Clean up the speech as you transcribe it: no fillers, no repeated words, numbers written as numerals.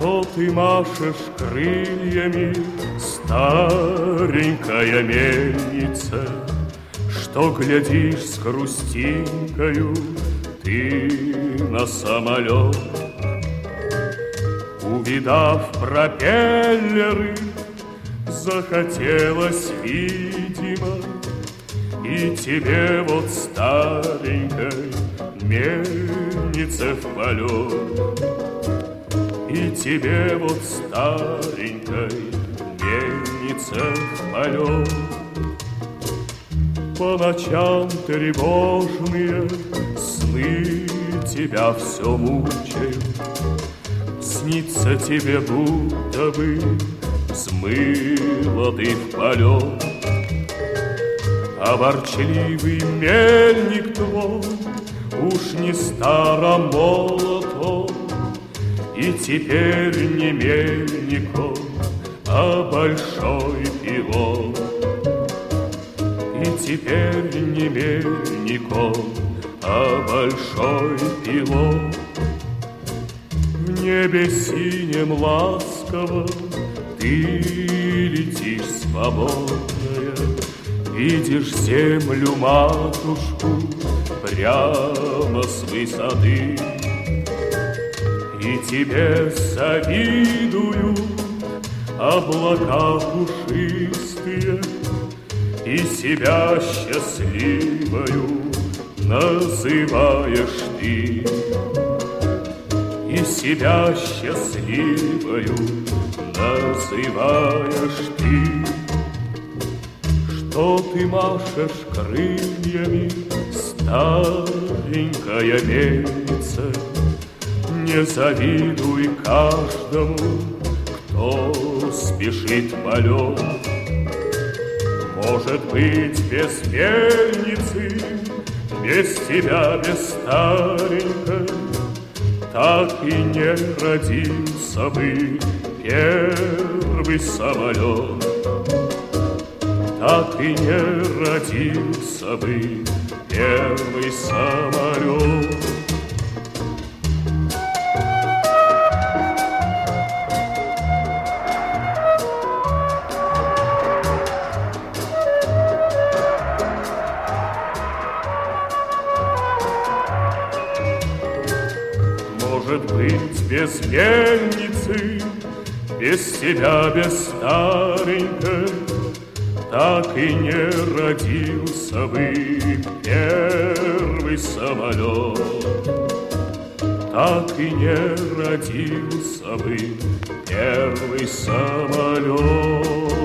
Что ты машешь крыльями, старенькая мельница? Что глядишь с грустинкою ты на самолет? Увидав пропеллеры, захотелось, видимо, и тебе вот старенькой мельнице в полет. И тебе вот старенькой мельнице в полет. По ночам тревожные сны тебя все мучают. Снится тебе, будто бы взмыла ты в полет. А ворчливый мельник твой уж не старомолот он, и теперь не мельником, а большой пилот. И теперь не мельником, а большой пилот. В небе синем ласково ты летишь свободная, видишь землю матушку прямо с высоты. И тебе завидую облака пушистые, и себя счастливою называешь ты. И себя счастливою называешь ты. Что ты машешь крыльями, старенькая мельница? Не завидуй каждому, кто спешит в полет. Может быть, без мельницы, без тебя, без старенькой, так и не родился бы первый самолет. Так и не родился бы первый самолет. Может быть, без мельницы, без тебя, без старенькой, так и не родился бы первый самолет. Так и не родился бы первый самолет.